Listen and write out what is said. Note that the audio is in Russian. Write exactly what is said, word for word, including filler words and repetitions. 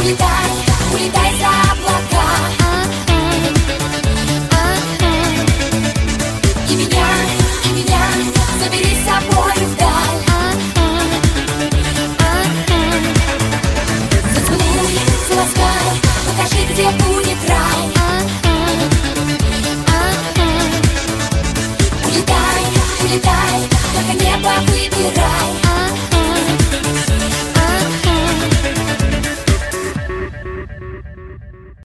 Улетай, улетай за облака. И меня, и меня забери с собой вдаль. Зацелуй, заласкай, покажи, где будет рай. Улетай, улетай, только небо выбирай.